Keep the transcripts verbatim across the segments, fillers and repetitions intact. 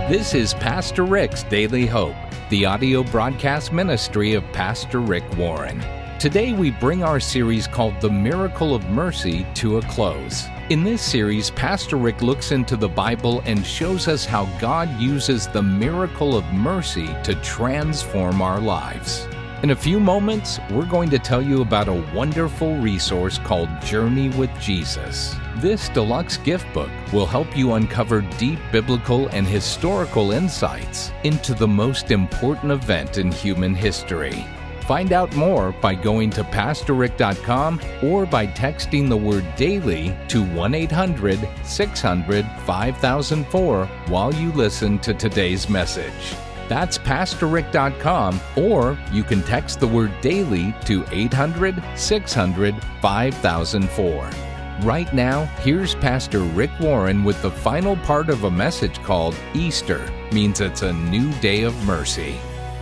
This is Pastor Rick's Daily Hope, the audio broadcast ministry of Pastor Rick Warren. Today we bring our series called The Miracle of Mercy to a close. In this series, Pastor Rick looks into the Bible and shows us how God uses the miracle of mercy to transform our lives. In a few moments, we're going to tell you about a wonderful resource called Journey with Jesus. This deluxe gift book will help you uncover deep biblical and historical insights into the most important event in human history. Find out more by going to pastor rick dot com or by texting the word DAILY to one eight hundred six hundred five thousand four while you listen to today's message. That's pastor rick dot com, or you can text the word DAILY to eight hundred six hundred five thousand four. Right now, here's Pastor Rick Warren with the final part of a message called Easter Means It's a New Day of Mercy.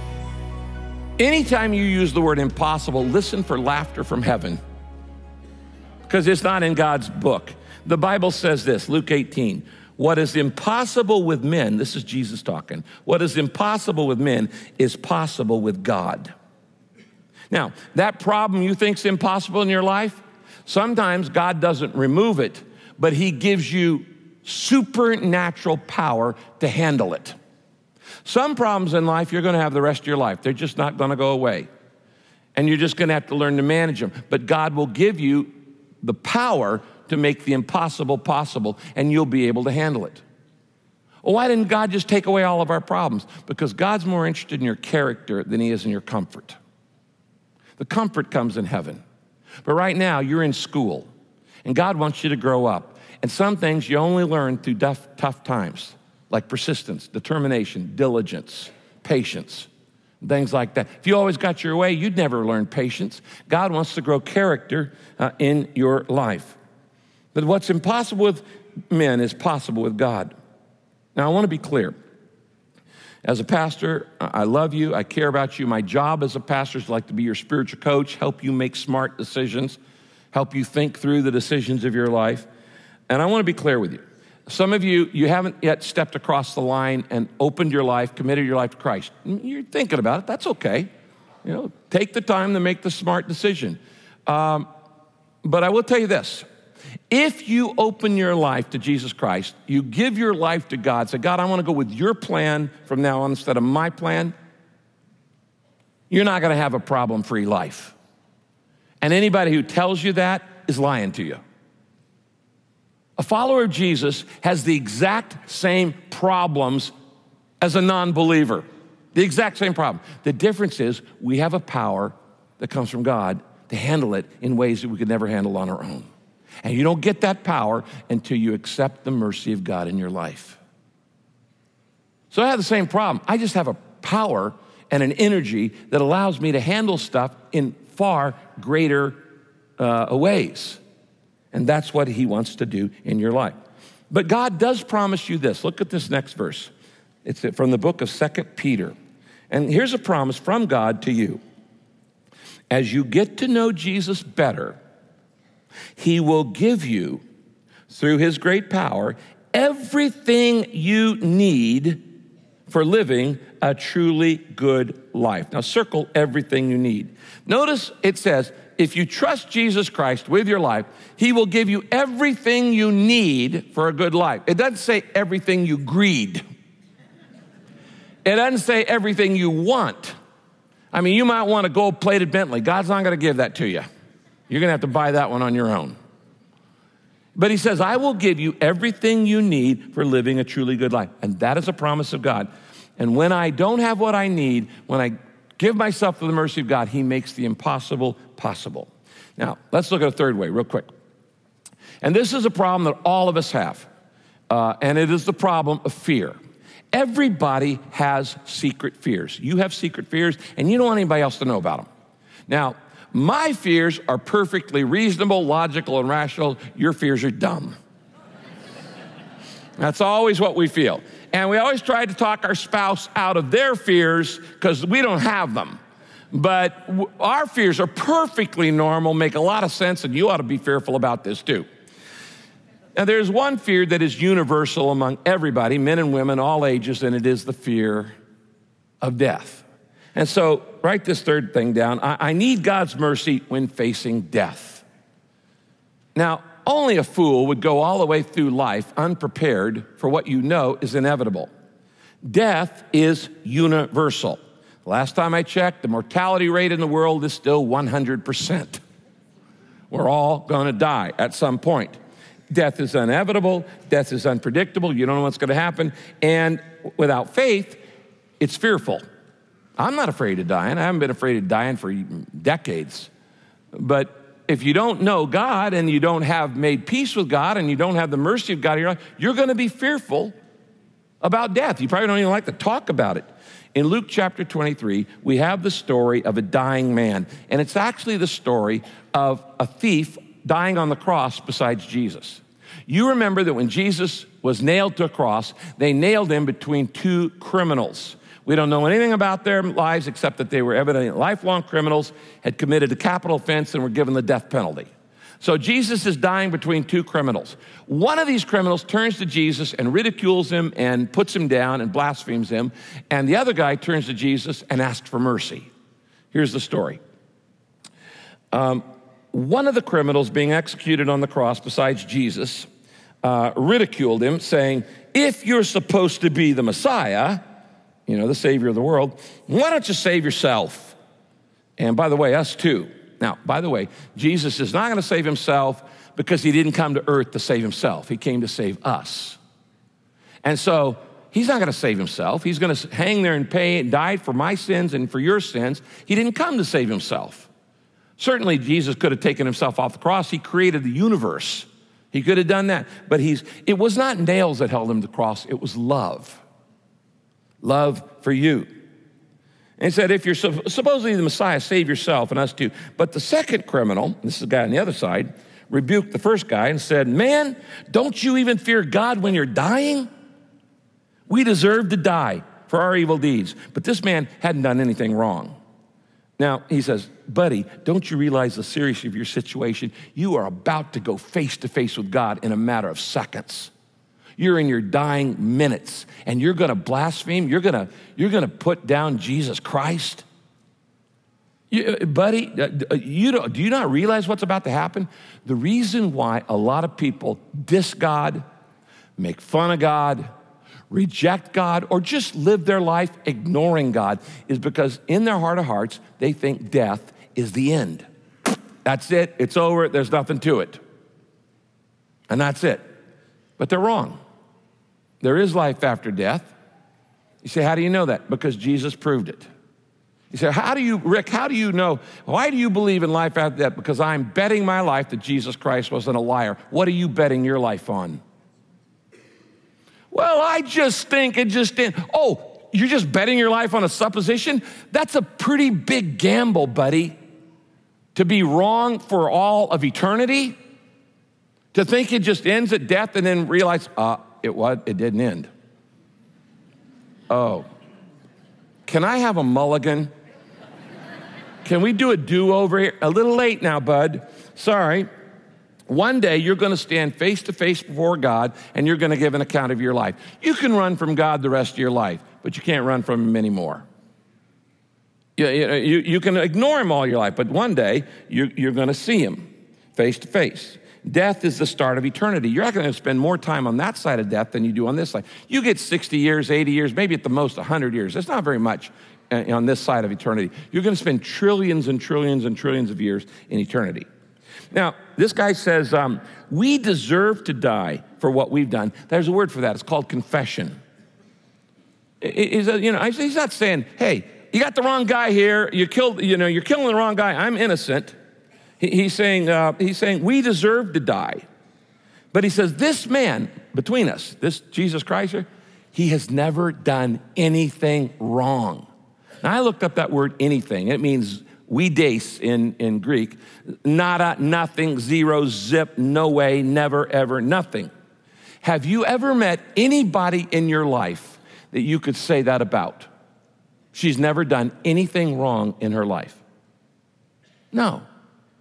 Anytime you use the word impossible, listen for laughter from heaven, because it's not in God's book. The Bible says this, Luke eighteen, what is impossible with men, this is Jesus talking, what is impossible with men is possible with God. Now, that problem you think is impossible in your life, sometimes God doesn't remove it, but he gives you supernatural power to handle it. Some problems in life you're going to have the rest of your life. They're just not going to go away. And you're just going to have to learn to manage them. But God will give you the power to make the impossible possible, and you'll be able to handle it. Well, why didn't God just take away all of our problems? Because God's more interested in your character than he is in your comfort. The comfort comes in heaven. But right now, you're in school, and God wants you to grow up. And some things you only learn through tough, tough times, like persistence, determination, diligence, patience, things like that. If you always got your way, you'd never learn patience. God wants to grow character uh, in your life. But what's impossible with men is possible with God. Now, I want to be clear. As a pastor, I love you. I care about you. My job as a pastor is like to be your spiritual coach, help you make smart decisions, help you think through the decisions of your life. And I want to be clear with you. Some of you, you haven't yet stepped across the line and opened your life, committed your life to Christ. You're thinking about it. That's okay. You know, take the time to make the smart decision. Um, but I will tell you this. If you open your life to Jesus Christ, you give your life to God, say, God, I want to go with your plan from now on instead of my plan, you're not going to have a problem-free life. And anybody who tells you that is lying to you. A follower of Jesus has the exact same problems as a non-believer. The exact same problem. The difference is we have a power that comes from God to handle it in ways that we could never handle on our own. And you don't get that power until you accept the mercy of God in your life. So I have the same problem. I just have a power and an energy that allows me to handle stuff in far greater uh, ways. And that's what he wants to do in your life. But God does promise you this. Look at this next verse. It's from the book of Second Peter. And here's a promise from God to you. As you get to know Jesus better, he will give you, through his great power, everything you need for living a truly good life. Now, circle everything you need. Notice it says, if you trust Jesus Christ with your life, he will give you everything you need for a good life. It doesn't say everything you greed. It doesn't say everything you want. I mean, you might want a gold-plated Bentley. God's not going to give that to you. You're going to have to buy that one on your own. But he says, I will give you everything you need for living a truly good life. And that is a promise of God. And when I don't have what I need, when I give myself to the mercy of God, he makes the impossible possible. Now, let's look at a third way real quick. And this is a problem that all of us have. Uh, and it is the problem of fear. Everybody has secret fears. You have secret fears, and you don't want anybody else to know about them. Now, my fears are perfectly reasonable, logical, and rational. Your fears are dumb. That's always what we feel. And we always try to talk our spouse out of their fears because we don't have them. But w- our fears are perfectly normal, make a lot of sense, and you ought to be fearful about this too. Now, there's one fear that is universal among everybody, men and women, all ages, and it is the fear of death. And so, write this third thing down. I, I need God's mercy when facing death. Now, only a fool would go all the way through life unprepared for what you know is inevitable. Death is universal. Last time I checked, the mortality rate in the world is still one hundred percent. We're all going to die at some point. Death is inevitable. Death is unpredictable. You don't know what's going to happen. And without faith, it's fearful. I'm not afraid of dying. I haven't been afraid of dying for decades. But if you don't know God and you don't have made peace with God and you don't have the mercy of God in your life, you're going to be fearful about death. You probably don't even like to talk about it. In Luke chapter twenty-three, we have the story of a dying man. And it's actually the story of a thief dying on the cross besides Jesus. You remember that when Jesus was nailed to a cross, they nailed him between two criminals. We don't know anything about their lives except that they were evidently lifelong criminals, had committed a capital offense, and were given the death penalty. So Jesus is dying between two criminals. One of these criminals turns to Jesus and ridicules him and puts him down and blasphemes him. And the other guy turns to Jesus and asks for mercy. Here's the story. Um, one of the criminals being executed on the cross besides Jesus uh, ridiculed him, saying, if you're supposed to be the Messiah, you know, the Savior of the world, why don't you save yourself? And by the way, us too. Now, by the way, Jesus is not going to save himself because he didn't come to earth to save himself. He came to save us. And so he's not going to save himself. He's going to hang there and pay and die for my sins and for your sins. He didn't come to save himself. Certainly, Jesus could have taken himself off the cross. He created the universe. He could have done that. But he's, it was not nails that held him to the cross. It was love. Love for you. And he said, if you're supposedly the Messiah, save yourself and us too. But the second criminal, this is the guy on the other side, rebuked the first guy and said, man, don't you even fear God when you're dying? We deserve to die for our evil deeds. But this man hadn't done anything wrong. Now, he says, buddy, don't you realize the seriousness of your situation? You are about to go face to face with God in a matter of seconds. You're in your dying minutes, and you're going to blaspheme. You're going to you're going to put down Jesus Christ, you, buddy. You don't, do you not realize what's about to happen? The reason why a lot of people diss God, make fun of God, reject God, or just live their life ignoring God is because in their heart of hearts they think death is the end. That's it. It's over. There's nothing to it, and that's it. But they're wrong. There is life after death. You say, how do you know that? Because Jesus proved it. You say, how do you, Rick, how do you know? Why do you believe in life after death? Because I'm betting my life that Jesus Christ wasn't a liar. What are you betting your life on? Well, I just think it just didn't. Oh, you're just betting your life on a supposition? That's a pretty big gamble, buddy. To be wrong for all of eternity? To think it just ends at death and then realize, uh, it what? It didn't end. Oh. Can I have a mulligan? Can we do a do-over here? A little late now, bud. Sorry. One day you're going to stand face to face before God and you're going to give an account of your life. You can run from God the rest of your life, but you can't run from him anymore. You, you, you can ignore him all your life, but one day you're, you're going to see him face to face. Death is the start of eternity. You're not going to spend more time on that side of death than you do on this side. You get sixty years, eighty years, maybe at the most one hundred years. That's not very much on this side of eternity. You're going to spend trillions and trillions and trillions of years in eternity. Now, this guy says, um, we deserve to die for what we've done. There's a word for that. It's called confession. Is you know, he's not saying, hey, you got the wrong guy here. You killed, you know, you're killing the wrong guy. I'm innocent. He's saying, uh, he's saying we deserve to die. But he says, this man between us, this Jesus Christ here, he has never done anything wrong. Now, I looked up that word anything. It means we des in, in Greek. Nada, nothing, zero, zip, no way, never, ever, nothing. Have you ever met anybody in your life that you could say that about? She's never done anything wrong in her life. No.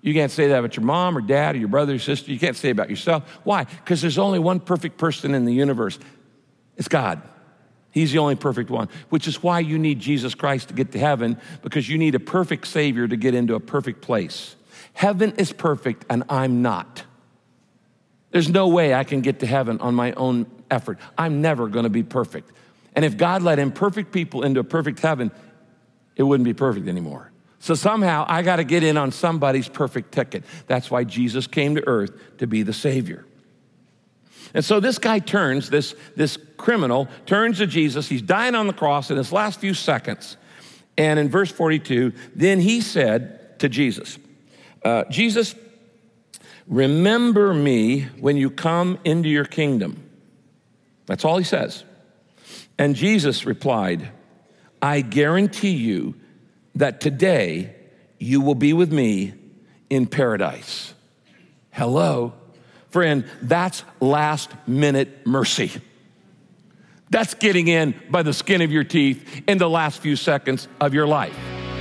You can't say that about your mom or dad or your brother or sister. You can't say it about yourself. Why? Because there's only one perfect person in the universe. It's God. He's the only perfect one, which is why you need Jesus Christ to get to heaven, because you need a perfect Savior to get into a perfect place. Heaven is perfect, and I'm not. There's no way I can get to heaven on my own effort. I'm never going to be perfect. And if God let imperfect people into a perfect heaven, it wouldn't be perfect anymore. So somehow I got to get in on somebody's perfect ticket. That's why Jesus came to earth, to be the Savior. And so this guy turns, this, this criminal turns to Jesus. He's dying on the cross in his last few seconds. And in verse forty-two, then he said to Jesus, uh, Jesus, remember me when you come into your kingdom. That's all he says. And Jesus replied, I guarantee you that today you will be with me in paradise. Hello? Friend, that's last minute mercy. That's getting in by the skin of your teeth in the last few seconds of your life.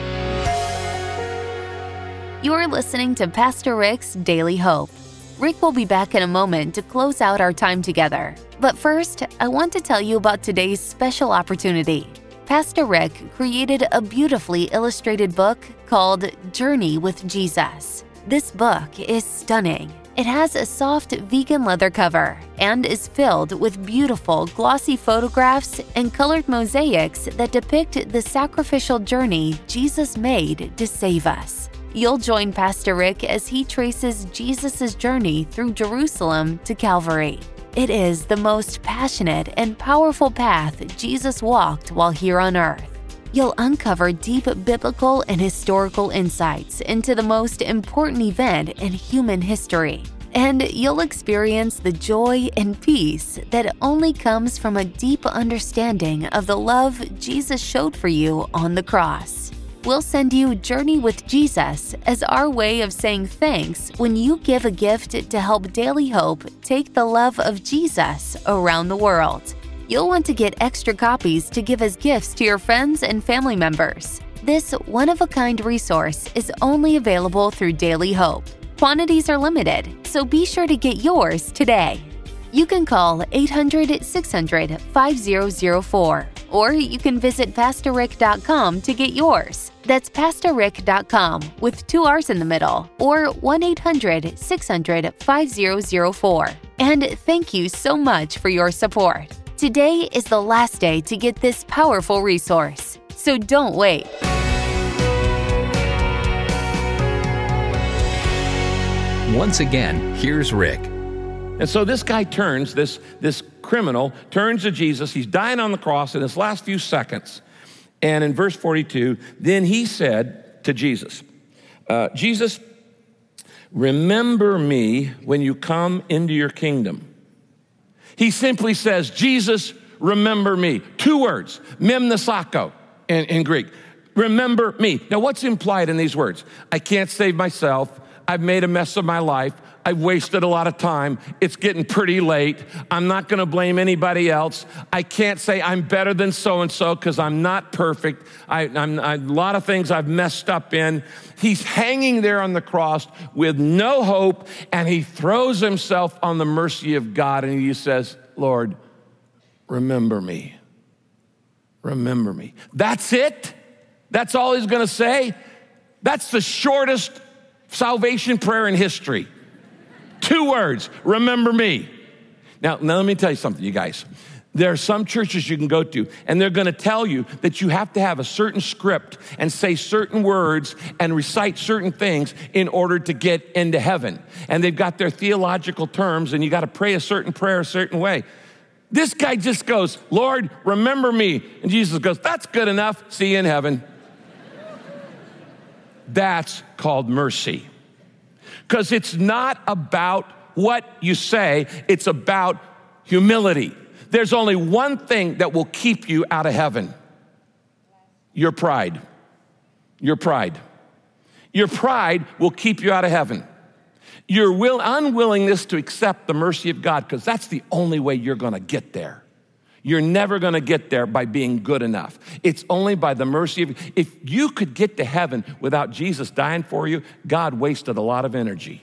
You're listening to Pastor Rick's Daily Hope. Rick will be back in a moment to close out our time together. But first, I want to tell you about today's special opportunity. Pastor Rick created a beautifully illustrated book called Journey with Jesus. This book is stunning. It has a soft vegan leather cover and is filled with beautiful glossy photographs and colored mosaics that depict the sacrificial journey Jesus made to save us. You'll join Pastor Rick as he traces Jesus' journey through Jerusalem to Calvary. It is the most passionate and powerful path Jesus walked while here on earth. You'll uncover deep biblical and historical insights into the most important event in human history. And you'll experience the joy and peace that only comes from a deep understanding of the love Jesus showed for you on the cross. We'll send you Journey with Jesus as our way of saying thanks when you give a gift to help Daily Hope take the love of Jesus around the world. You'll want to get extra copies to give as gifts to your friends and family members. This one-of-a-kind resource is only available through Daily Hope. Quantities are limited, so be sure to get yours today. You can call eight hundred, six hundred, five thousand four, or you can visit pastor rick dot com to get yours. That's pastor rick dot com with two R's in the middle, or one eight hundred, six hundred, five thousand four. And thank you so much for your support. Today is the last day to get this powerful resource, so don't wait. Once again, here's Rick. And so this guy turns, this, this criminal turns to Jesus. He's dying on the cross in his last few seconds. And in verse forty-two, then he said to Jesus, uh, Jesus, remember me when you come into your kingdom. He simply says, Jesus, remember me. Two words, memnesako in, in Greek. Remember me. Now, what's implied in these words? I can't save myself. I've made a mess of my life. I've wasted a lot of time. It's getting pretty late. I'm not going to blame anybody else. I can't say I'm better than so-and-so because I'm not perfect. I, I'm, I, a lot of things I've messed up in. He's hanging there on the cross with no hope, and he throws himself on the mercy of God, and he says, Lord, remember me. Remember me. That's it? That's all he's going to say? That's the shortest salvation prayer in history. Two words, remember me. Now, now, let me tell you something, you guys. There are some churches you can go to, and they're going to tell you that you have to have a certain script and say certain words and recite certain things in order to get into heaven. And they've got their theological terms, and you got to pray a certain prayer a certain way. This guy just goes, Lord, remember me. And Jesus goes, that's good enough. See you in heaven. That's called mercy. Because it's not about what you say, it's about humility. There's only one thing that will keep you out of heaven. Your pride. Your pride. Your pride will keep you out of heaven. Your will, unwillingness to accept the mercy of God, because that's the only way you're going to get there. You're never going to get there by being good enough. It's only by the mercy of, if you could get to heaven without Jesus dying for you, God wasted a lot of energy.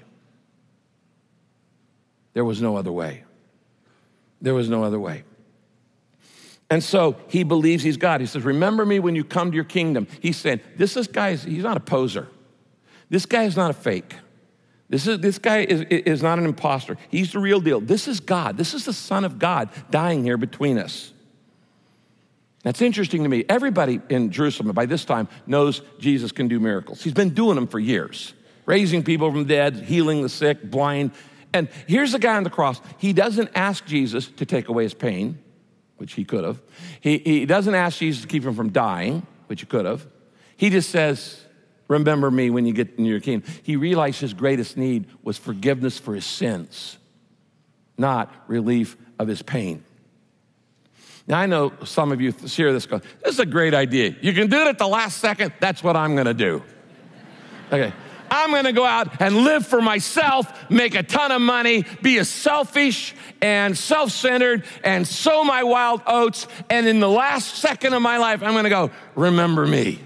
There was no other way. There was no other way. And so he believes he's God. He says, remember me when you come to your kingdom. He's saying, this is guy, he's not a poser. This guy is not a fake. This is this guy is, is not an imposter. He's the real deal. This is God. This is the Son of God dying here between us. That's interesting to me. Everybody in Jerusalem by this time knows Jesus can do miracles. He's been doing them for years, raising people from the dead, healing the sick, blind. And here's the guy on the cross. He doesn't ask Jesus to take away his pain, which he could have. He, he doesn't ask Jesus to keep him from dying, which he could have. He just says, remember me when you get in your kingdom. He realized his greatest need was forgiveness for his sins, not relief of his pain. Now, I know some of you hear this go, this is a great idea. You can do it at the last second. That's what I'm going to do. Okay. I'm going to go out and live for myself, make a ton of money, be as selfish and self-centered and sow my wild oats. And in the last second of my life, I'm going to go, remember me.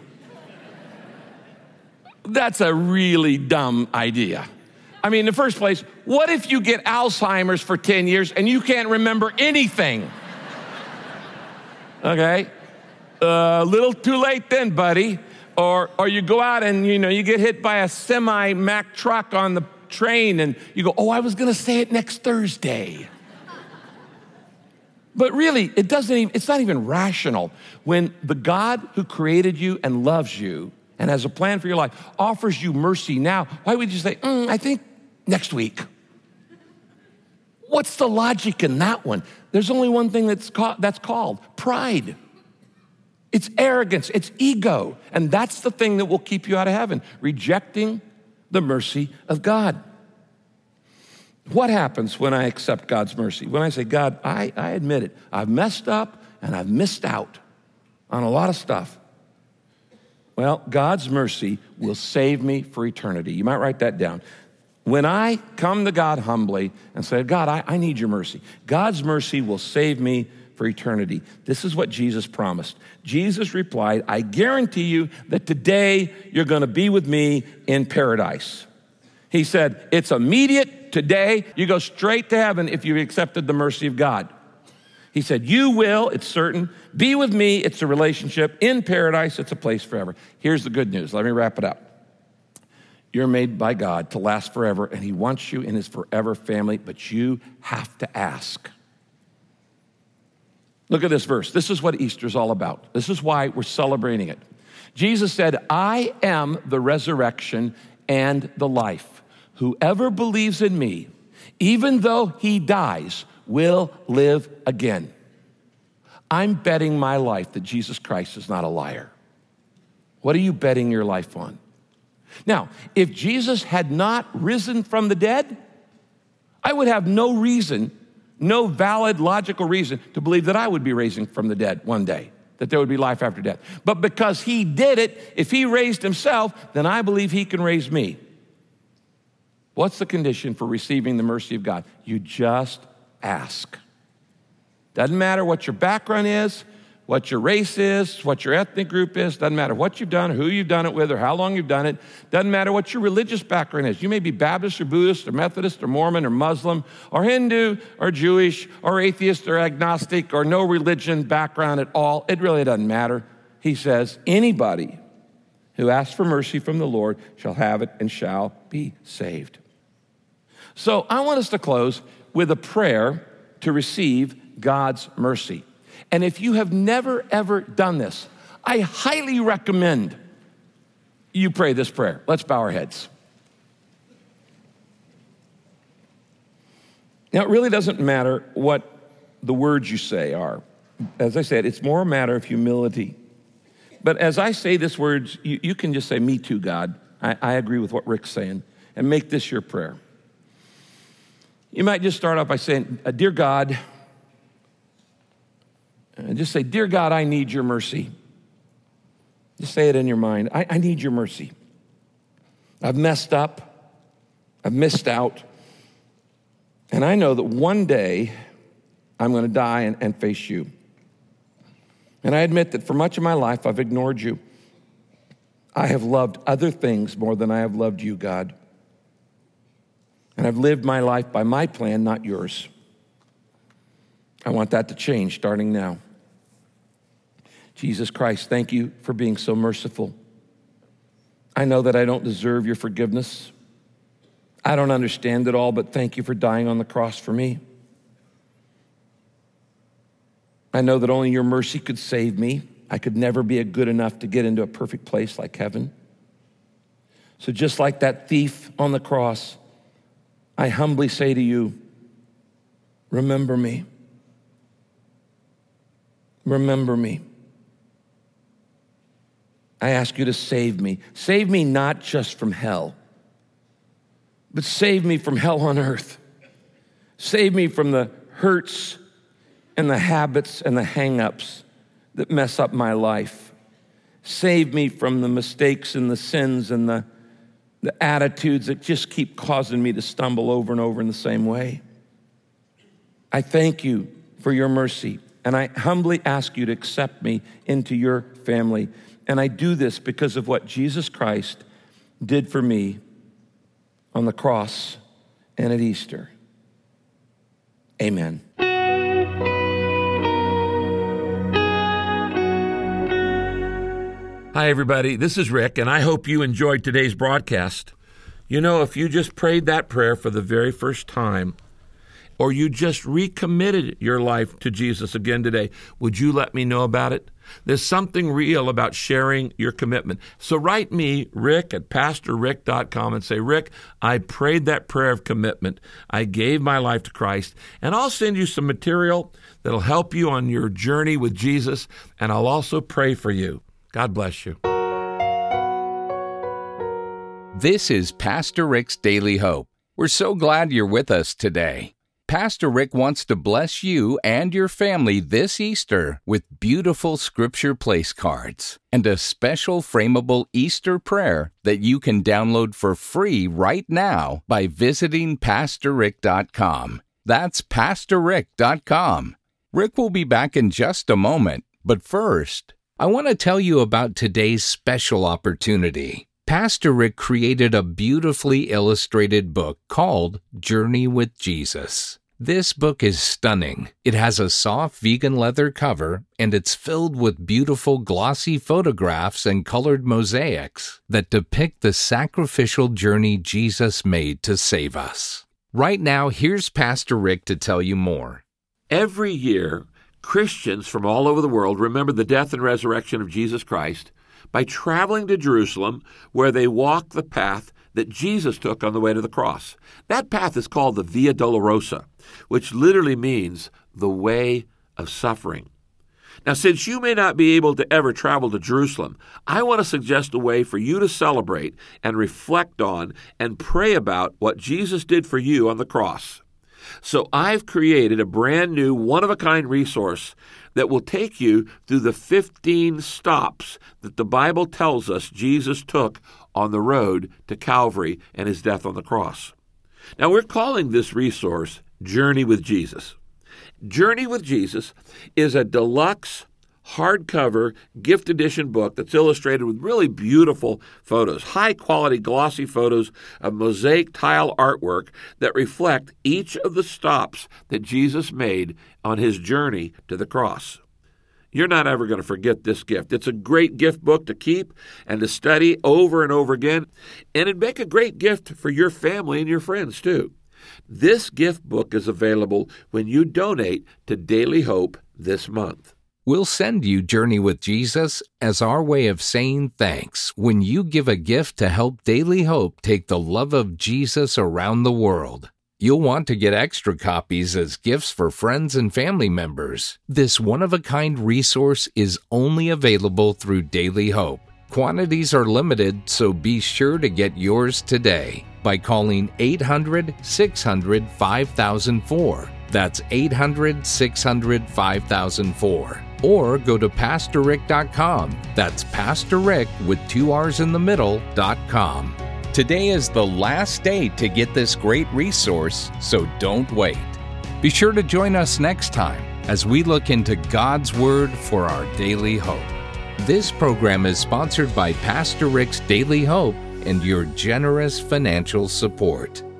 That's a really dumb idea. I mean, in the first place, what if you get Alzheimer's for ten years and you can't remember anything? Okay? A uh, little too late then, buddy. Or, or you go out and, you know, you get hit by a semi-Mack truck on the train and you go, oh, I was going to say it next Thursday. But really, it doesn't even, it's not even rational when the God who created you and loves you and has a plan for your life offers you mercy now. Why would you say, mm, I think next week? What's the logic in that one? There's only one thing that's called, that's called pride. It's arrogance, it's ego, and that's the thing that will keep you out of heaven, rejecting the mercy of God. What happens when I accept God's mercy? When I say, God, I, I admit it, I've messed up and I've missed out on a lot of stuff. Well, God's mercy will save me for eternity. You might write that down. When I come to God humbly and say, God, I, I need your mercy, God's mercy will save me for eternity. This is what Jesus promised. Jesus replied, I guarantee you that today you're going to be with me in paradise. He said, it's immediate today. You go straight to heaven if you've accepted the mercy of God. He said, you will, it's certain. Be with me, it's a relationship. In paradise, it's a place forever. Here's the good news. Let me wrap it up. You're made by God to last forever, and he wants you in his forever family, but you have to ask. Look at this verse. This is what Easter's all about. This is why we're celebrating it. Jesus said, I am the resurrection and the life. Whoever believes in me, even though he dies, will live again. I'm betting my life that Jesus Christ is not a liar. What are you betting your life on? Now, if Jesus had not risen from the dead, I would have no reason No valid, logical reason to believe that I would be raising from the dead one day, that there would be life after death. But because he did it, if he raised himself, then I believe he can raise me. What's the condition for receiving the mercy of God? You just ask. Doesn't matter what your background is, what your race is, what your ethnic group is. Doesn't matter what you've done or who you've done it with or how long you've done it. Doesn't matter what your religious background is. You may be Baptist or Buddhist or Methodist or Mormon or Muslim or Hindu or Jewish or atheist or agnostic or no religion background at all. It really doesn't matter. He says, anybody who asks for mercy from the Lord shall have it and shall be saved. So I want us to close with a prayer to receive God's mercy. And if you have never, ever done this, I highly recommend you pray this prayer. Let's bow our heads. Now, it really doesn't matter what the words you say are. As I said, it's more a matter of humility. But as I say these words, you, you can just say, me too, God. I, I agree with what Rick's saying, and make this your prayer. You might just start off by saying, Dear God, and just say, Dear God, I need your mercy. Just say it in your mind. I, I need your mercy. I've messed up. I've missed out. And I know that one day I'm going to die and, and face you. And I admit that for much of my life, I've ignored you. I have loved other things more than I have loved you, God. And I've lived my life by my plan, not yours. I want that to change starting now. Jesus Christ, thank you for being so merciful. I know that I don't deserve your forgiveness. I don't understand it all, but thank you for dying on the cross for me. I know that only your mercy could save me. I could never be a good enough to get into a perfect place like heaven. So just like that thief on the cross, I humbly say to you, remember me. Remember me. I ask you to save me. Save me not just from hell, but save me from hell on earth. Save me from the hurts and the habits and the hang-ups that mess up my life. Save me from the mistakes and the sins and the, the attitudes that just keep causing me to stumble over and over in the same way. I thank you for your mercy, and I humbly ask you to accept me into your family. And I do this because of what Jesus Christ did for me on the cross and at Easter. Amen. Hi, everybody. This is Rick, and I hope you enjoyed today's broadcast. You know, if you just prayed that prayer for the very first time, or you just recommitted your life to Jesus again today, would you let me know about it? There's something real about sharing your commitment. So write me, Rick, at pastor rick dot com and say, Rick, I prayed that prayer of commitment. I gave my life to Christ, and I'll send you some material that'll help you on your journey with Jesus, and I'll also pray for you. God bless you. This is Pastor Rick's Daily Hope. We're so glad you're with us today. Pastor Rick wants to bless you and your family this Easter with beautiful scripture place cards and a special frameable Easter prayer that you can download for free right now by visiting pastor rick dot com. That's pastor rick dot com. Rick will be back in just a moment, but first, I want to tell you about today's special opportunity. Pastor Rick created a beautifully illustrated book called Journey with Jesus. This book is stunning. It has a soft vegan leather cover, and it's filled with beautiful glossy photographs and colored mosaics that depict the sacrificial journey Jesus made to save us. Right now, here's Pastor Rick to tell you more. Every year, Christians from all over the world remember the death and resurrection of Jesus Christ by traveling to Jerusalem, where they walk the path that Jesus took on the way to the cross. That path is called the Via Dolorosa, which literally means the way of suffering. Now, since you may not be able to ever travel to Jerusalem, I want to suggest a way for you to celebrate and reflect on and pray about what Jesus did for you on the cross. So I've created a brand new one-of-a-kind resource that will take you through the fifteen stops that the Bible tells us Jesus took on the road to Calvary and his death on the cross. Now, we're calling this resource Journey with Jesus. Journey with Jesus is a deluxe hardcover gift edition book that's illustrated with really beautiful photos, high-quality glossy photos of mosaic tile artwork that reflect each of the stops that Jesus made on his journey to the cross. You're not ever going to forget this gift. It's a great gift book to keep and to study over and over again, and it'd make a great gift for your family and your friends, too. This gift book is available when you donate to Daily Hope this month. We'll send you Journey with Jesus as our way of saying thanks when you give a gift to help Daily Hope take the love of Jesus around the world. You'll want to get extra copies as gifts for friends and family members. This one-of-a-kind resource is only available through Daily Hope. Quantities are limited, so be sure to get yours today by calling eight hundred, six hundred, five thousand four. That's eight hundred, six hundred, five thousand four. Or go to pastor rick dot com. That's Pastor Rick with two R's in the middle, dot com. Today is the last day to get this great resource, so don't wait. Be sure to join us next time as we look into God's Word for our daily hope. This program is sponsored by Pastor Rick's Daily Hope and your generous financial support.